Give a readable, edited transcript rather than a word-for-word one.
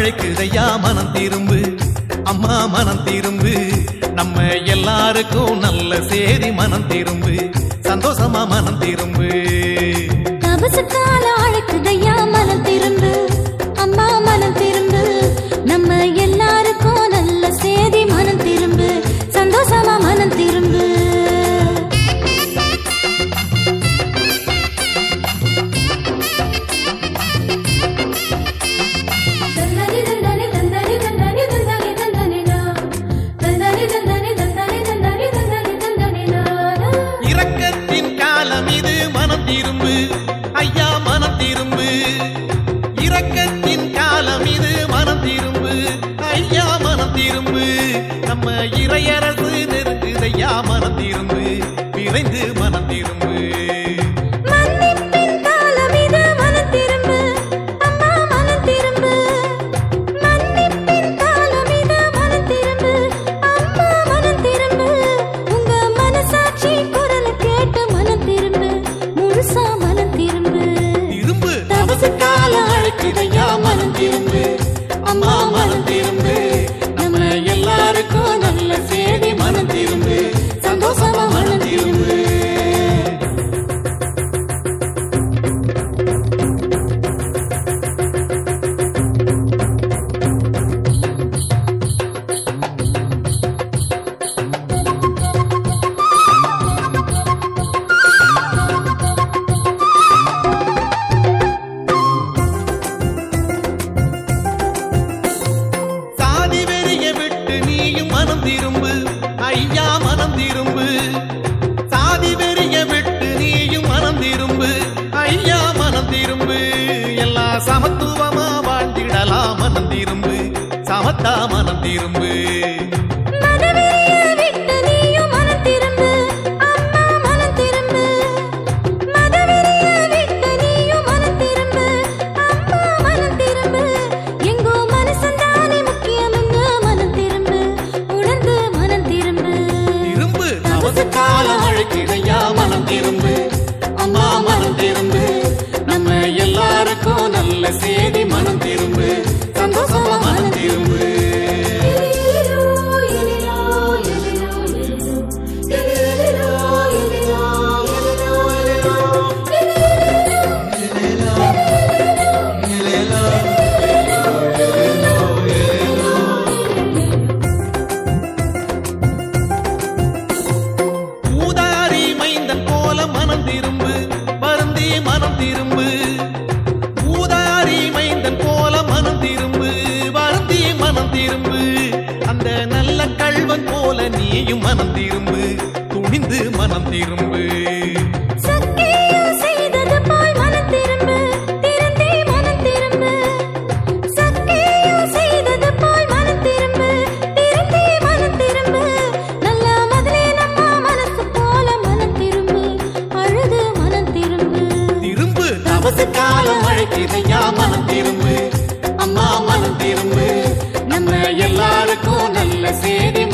அழைக்குதையா மனம் திரும்பு அம்மா மனம் திரும்பு நம்ம எல்லாருக்கும் நல்ல சேதி மனம் திரும்பு சந்தோஷமா மனம் திரும்பு தபசுக்கால அழைக்குதையா மனம் திரும்பு அம்மா மனம் திரும்பு நம்ம எல்லாருக்கும் நல்ல சேதி மனம் திரும்பு சந்தோஷமா மனம் திரும்பு இரக்கத்தின் காலம் இது மனம் திரும்பு ஐயா மனம் திரும்பு இரக்கத்தின் காலம் இது மனம் திரும்பு ஐயா மனம் திரும்பு நம்ம இறையரசு நெருங்குதையா மனம் திரும்பு விரைந்து மனம் திரும்பு மன்னிப்பின் காலம் இது மனம் திரும்பு அம்மா மனம் திரும்பு மன்னிப்பின் காலம் இது மனம் திரும்பு அம்மா மனம் திரும்பு உங்க மனசாட்சி குரல் கேட்டு மனம் திரும்பு முழுசா மனம் திரும்பு திரும்பு தபசு கால அழைக்குதையா மனம் திரும்பு அம்மா மனம் திரும்பு நம்ம எல்லாருக்கும் நல்ல சேதி மனம் திரும்பு சந்தோஷமா மனம் திரும்பு சாதி வெறிய விட்டு நீயும் மனம் திரும்பு ஐயா மனம் திரும்பு சாதி வெறிய விட்டு நீயும் மனம் திரும்பு ஐயா மனம் திரும்பு எல்லா சமத்துவமா வாழ்ந்திடலாம் மனம் திரும்பு சமத்தா மனம் திரும்பு மதவெறிய விட்டு நீயும் மனம் திரும்பு அம்மா மனம் திரும்பு மதவெறிய விட்டு நீயும் மனம் திரும்பு அம்மா மனம் திரும்பு எங்கோ மனசந்தானே முக்கியம்னு மனம் திரும்பு உணர்ந்து மனம் திரும்பு திரும்பு தவசு காலம் அழைக்கிடையா மனம் திரும்பு அம்மா மனம் திரும்பு நம்ம எல்லாருக்கும் நல்ல சேதி மனம் திரும்பு சந்தோஷமா மனம் திரும்பு ஊதாரி மைந்தன் போல மனம் திரும்பு வருந்தி மனம் திரும்பு ஊதாரி மைந்தன் போல மனம் திரும்பு வருந்தி மனம் திரும்பு அந்த நல்ல கள்வன் போல நீயும் மனம் திரும்பு துணிந்து மனம் திரும்பு சக்கியம் செய்தது போல் மனம் திரும்பு திருந்தி மனம் திரும்பு சக்கியம் செய்தது போல் மனம் திரும்பு திருந்தி மனம் திரும்பு நல்ல மதுரை நம்ம மனசு போல மனம் திரும்பு அழுது மனம் திரும்பு திரும்பு தவசு காலம் அழைக்கிறையா மனம் திரும்பு அம்மா மனம் திரும்பு நம்ம எல்லாருக்கும் நல்ல சேதி